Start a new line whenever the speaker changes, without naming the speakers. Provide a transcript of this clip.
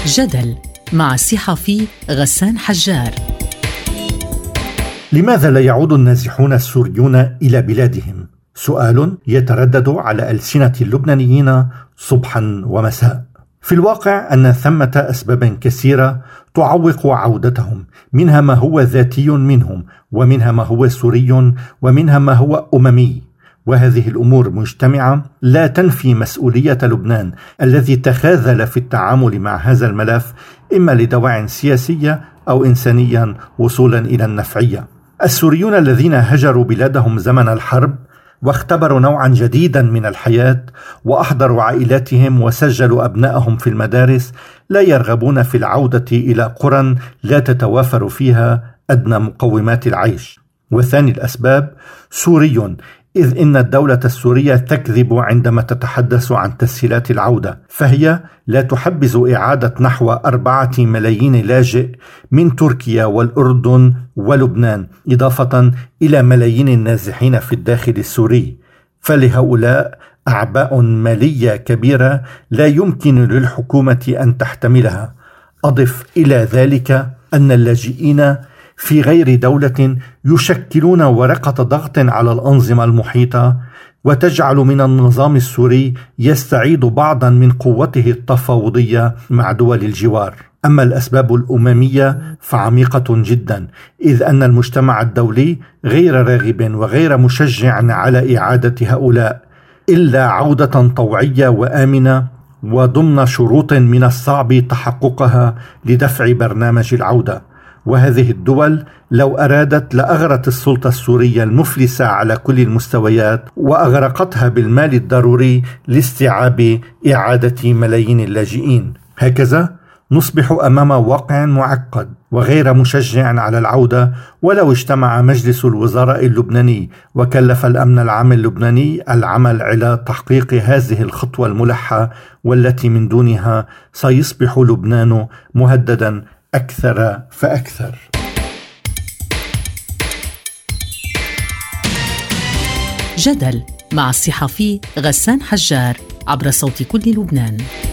جدل مع الصحفي غسان حجار.
لماذا لا يعود النازحون السوريون إلى بلادهم؟ سؤال يتردد على ألسنة اللبنانيين صبحا ومساء. في الواقع أن ثمة أسباب كثيرة تعوق عودتهم، منها ما هو ذاتي منهم، ومنها ما هو سوري، ومنها ما هو أممي. وهذه الأمور مجتمعة لا تنفي مسؤولية لبنان الذي تخاذل في التعامل مع هذا الملف، إما لدواعٍ سياسية أو إنسانية وصولا إلى النفعية. السوريون الذين هجروا بلادهم زمن الحرب واختبروا نوعا جديدا من الحياة وأحضروا عائلاتهم وسجلوا أبنائهم في المدارس لا يرغبون في العودة إلى قرى لا تتوافر فيها أدنى مقومات العيش. وثاني الأسباب سوري، إذ إن الدولة السورية تكذب عندما تتحدث عن تسهيلات العودة، فهي لا تحبذ إعادة نحو 4 ملايين لاجئ من تركيا والأردن ولبنان، إضافة إلى ملايين النازحين في الداخل السوري. فلهؤلاء أعباء مالية كبيرة لا يمكن للحكومة أن تحتملها. أضف إلى ذلك أن اللاجئين في غير دولة يشكلون ورقة ضغط على الأنظمة المحيطة، وتجعل من النظام السوري يستعيد بعضا من قوته التفاوضية مع دول الجوار. أما الأسباب الأممية فعميقة جدا، إذ أن المجتمع الدولي غير راغب وغير مشجع على إعادة هؤلاء، إلا عودة طوعية وآمنة وضمن شروط من الصعب تحققها لدفع برنامج العودة. وهذه الدول لو أرادت لأغرت السلطة السورية المفلسة على كل المستويات وأغرقتها بالمال الضروري لاستيعاب إعادة ملايين اللاجئين. هكذا نصبح أمام واقع معقد وغير مشجع على العودة. ولو اجتمع مجلس الوزراء اللبناني وكلف الأمن العام اللبناني العمل على تحقيق هذه الخطوة الملحة، والتي من دونها سيصبح لبنان مهددا أكثر فأكثر.
جدل مع الصحفي غسان حجار عبر صوت كل لبنان.